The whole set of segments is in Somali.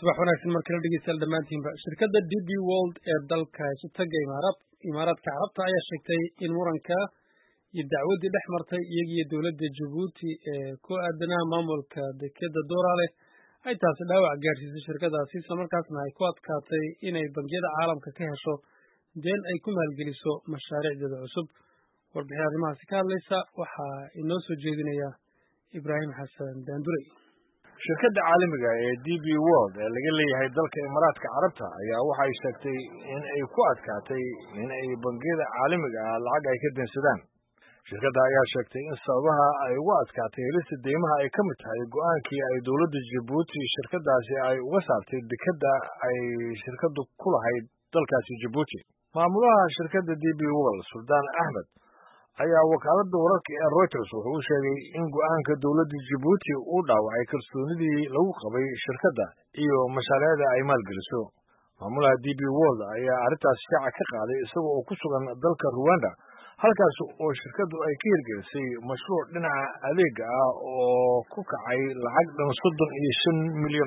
subax wanaagsan markala dhegeystayaal dhammaantiinba shirkadda DP World ee dalka Isutaga Imaaraadka Carabta ayaa sheegtay in muranka iyo dacwaddii dhex martay iyaga iyo dowladda Djibouti ee ku aadanaha maamulka dekedda Doorale ay taasi dhaawac gaarsiisay shirkadaasi isla markaasna ay ku adkaatay inay bangiyada caalamka ka hesho deen ay ku maalgeliso mashaariicdeeda cusub. warbixin arrimahaasi ka hadlaysa waxaa inoo soo jeedinaya Ibraahim Xasan Daandurey. shirkadda caalamiga ee DP World ee laga leeyahay dalka Imaaraadka Carabta ayaa waxay sheegtay in ay ku adkaatay in ay bangiyada caalamiga ah lacag ay ka deensadaan. shirkadda ayaa sheegtay in sababaha ay ugu adkaatay helista deymaha ay ka mid tahay go'aankii ay dowladda Djibouti shirkadaasi ay uga saartay dekedda ay shirkaddu ku lahayd dalkaasi Djibouti. maamulaha shirkadda DP World Suldaan Ahmed ayaa wakaaladda wararka ee Reuters wuxuu u sheegay in go'aanka dowladda Djibouti uu dhaawacay kalsoonidii lagu qabay shirkadda iyo mashaariicda ay maalgeliso. maamulaha DP World ayaa arrintaas shaaca ka qaaday isaga oo ku sugan dalka Rwanda, halkaas oo shirkaddu ay ka hirgelisay mashruuc dhinaca adeega ah oo ku kacay lacag dhan $35 milyan.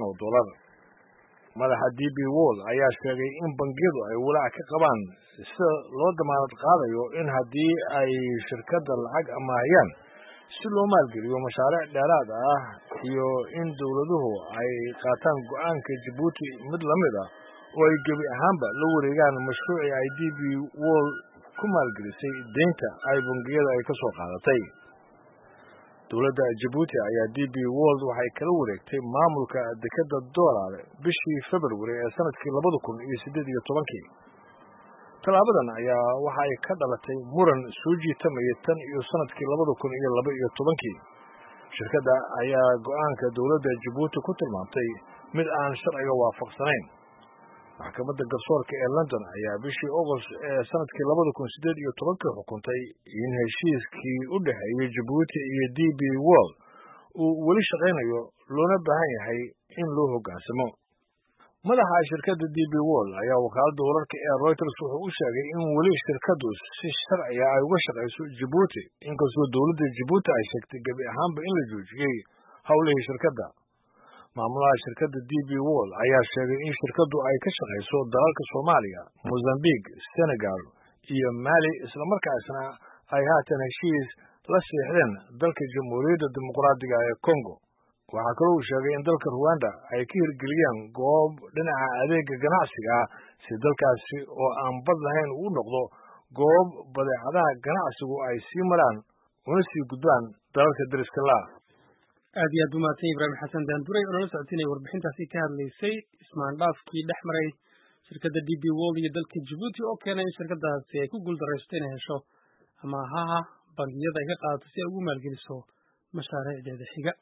madaxa DP World ayaa sheegay in bangiyadu ay walaac ka qabaan sida loo damaanad qaadayo in haddii ay shirkadda lacag amaahiyaan si loo maalgeliyo mashaariic dheeraad ah iyo in dowladuhu ay qaataan go'aanka Djibouti mid la mid ah oo ay gebi ahaanba la wareegaan mashruucii ay DP World ku maalgelisay deynta ay bangiyada ay ka soo qaadatay. dowladda Djibouti ayaa DP World waxay kala wareegtay maamulka dekedda Doorale bishii February ee sanadkii 2018. talaabadan ayaa waxa ay ka dhalatay muran soo jiitamaya tan iyo sanadkii 2012. shirkadda ayaa go'aanka dowladda Djibouti ku tilmaantay mid aan sharciga waafaqsanayn. maxkamadda garsoorka ee London ayaa bishii August ee sanadkii 2018 xukuntay in heshiiskii u dhaxeeyay Djibouti iyo DP World uu weli shaqaynayo loona baahan yahay in loo hoggaansamo. madaxa shirkadda DP World ayaa wakaaladda wararka ee Reuters wuxuu u sheegay in weli shirkaddu si sharciga ay uga shaqayso Djibouti, inkastoo dowladda Djibouti ay sheegtay gebi ahaanba in la joojiyey howlihii shirkadda. maamulaha shirkadda DP World ayaa sheegay in shirkaddu ay ka shaqayso dalalka Soomaaliya, Mozambique, Senegal iyo Mali, isla markaasna ay haatan heshiis la seexdeen dalka Jamhuuriyadda Dimuqraadiga ee Congo. waxaa kaloo uu sheegay in dalka Rwanda ay ka hirgeliyeen goob dhinaca adeega ganacsiga ah si dalkaasi oo aan bad lahayn uu noqdo goob badeecadaha ganacsigu ay sii maraan una sii gudbaan dalalka dariska la. aad iyo aad u mahadsan Ibraahim Xasan Daandurey oo nala socotinaya warbixintaasi ka hadlaysay ismaandhaafkii dhex maray shirkadda DP World iyo dalka Djibouti oo keenay in shirkadaasi ay ku guuldaraysto inay hesho amaahaha bangiyada ay ka qaadato si ay ugu maalgeliso mashaariicdeeda xiga.